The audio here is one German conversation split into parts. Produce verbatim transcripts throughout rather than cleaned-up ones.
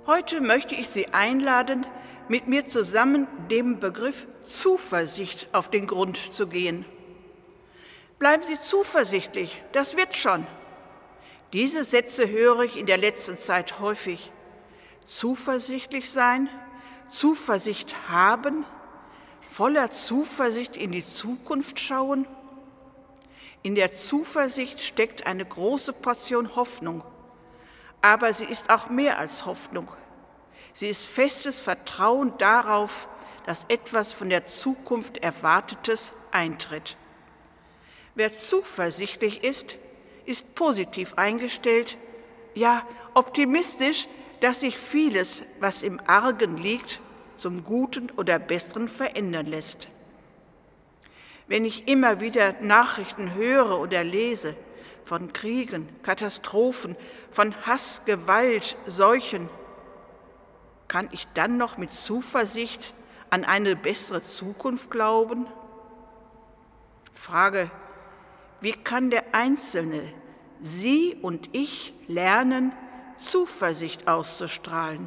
Heute möchte ich Sie einladen, mit mir zusammen dem Begriff Zuversicht auf den Grund zu gehen. Bleiben Sie zuversichtlich, das wird schon. Diese Sätze höre ich in der letzten Zeit häufig. Zuversichtlich sein, Zuversicht haben, voller Zuversicht in die Zukunft schauen. In der Zuversicht steckt eine große Portion Hoffnung, aber sie ist auch mehr als Hoffnung. Sie ist festes Vertrauen darauf, dass etwas von der Zukunft Erwartetes eintritt. Wer zuversichtlich ist, ist positiv eingestellt, ja optimistisch, dass sich vieles, was im Argen liegt, zum Guten oder Besseren verändern lässt. Wenn ich immer wieder Nachrichten höre oder lese von Kriegen, Katastrophen, von Hass, Gewalt, Seuchen, kann ich dann noch mit Zuversicht an eine bessere Zukunft glauben? Frage: Wie kann der Einzelne, Sie und ich, lernen, Zuversicht auszustrahlen?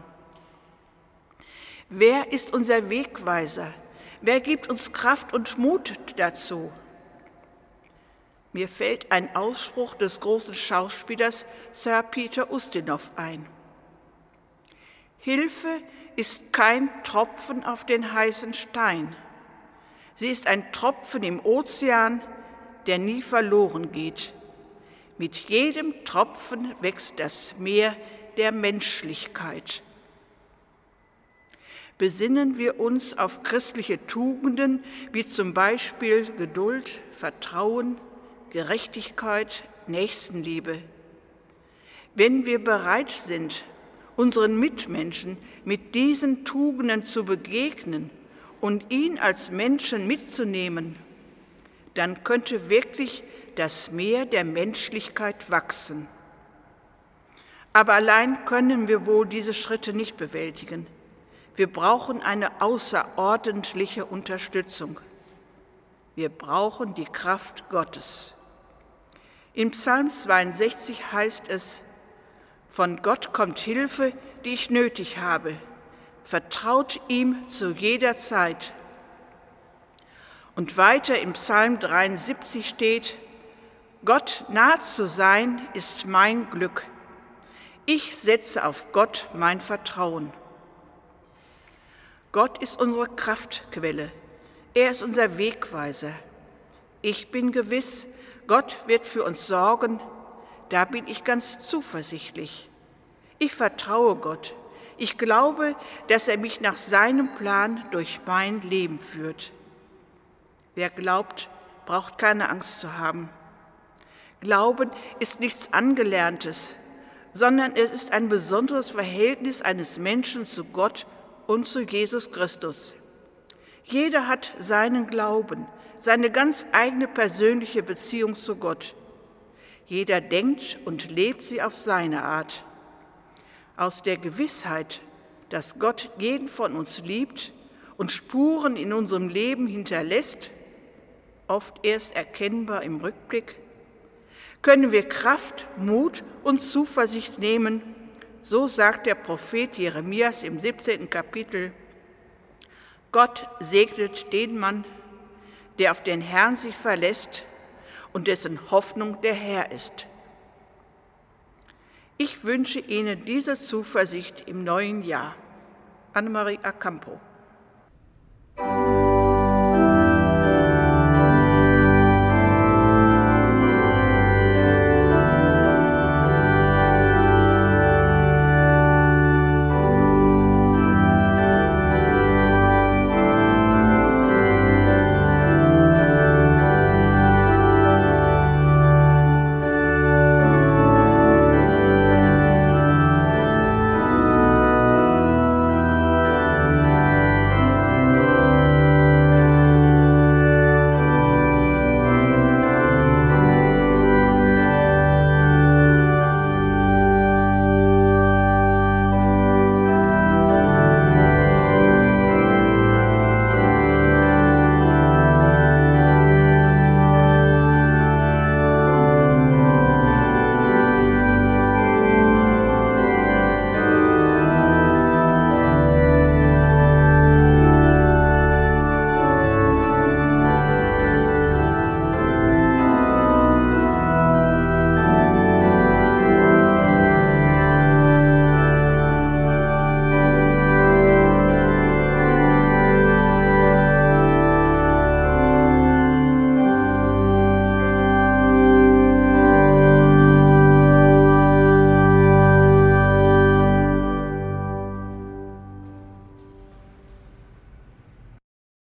Wer ist unser Wegweiser? Wer gibt uns Kraft und Mut dazu? Mir fällt ein Ausspruch des großen Schauspielers Sir Peter Ustinov ein. Hilfe ist kein Tropfen auf den heißen Stein. Sie ist ein Tropfen im Ozean, der nie verloren geht. Mit jedem Tropfen wächst das Meer der Menschlichkeit. Besinnen wir uns auf christliche Tugenden wie zum Beispiel Geduld, Vertrauen, Gerechtigkeit, Nächstenliebe. Wenn wir bereit sind, unseren Mitmenschen mit diesen Tugenden zu begegnen und ihn als Menschen mitzunehmen, dann könnte wirklich das Meer der Menschlichkeit wachsen. Aber allein können wir wohl diese Schritte nicht bewältigen. Wir brauchen eine außerordentliche Unterstützung. Wir brauchen die Kraft Gottes. Im Psalm zweiundsechzig heißt es: Von Gott kommt Hilfe, die ich nötig habe. Vertraut ihm zu jeder Zeit. Und weiter im Psalm dreiundsiebzig steht: Gott nah zu sein ist mein Glück. Ich setze auf Gott mein Vertrauen. Gott ist unsere Kraftquelle. Er ist unser Wegweiser. Ich bin gewiss, Gott wird für uns sorgen. Da bin ich ganz zuversichtlich. Ich vertraue Gott. Ich glaube, dass er mich nach seinem Plan durch mein Leben führt. Wer glaubt, braucht keine Angst zu haben. Glauben ist nichts Angelerntes, sondern es ist ein besonderes Verhältnis eines Menschen zu Gott und zu Jesus Christus. Jeder hat seinen Glauben, seine ganz eigene persönliche Beziehung zu Gott. Jeder denkt und lebt sie auf seine Art. Aus der Gewissheit, dass Gott jeden von uns liebt und Spuren in unserem Leben hinterlässt, oft erst erkennbar im Rückblick, können wir Kraft, Mut und Zuversicht nehmen. So sagt der Prophet Jeremias im siebzehnten Kapitel: Gott segnet den Mann, der auf den Herrn sich verlässt und dessen Hoffnung der Herr ist. Ich wünsche Ihnen diese Zuversicht im neuen Jahr. Annemarie Acampo.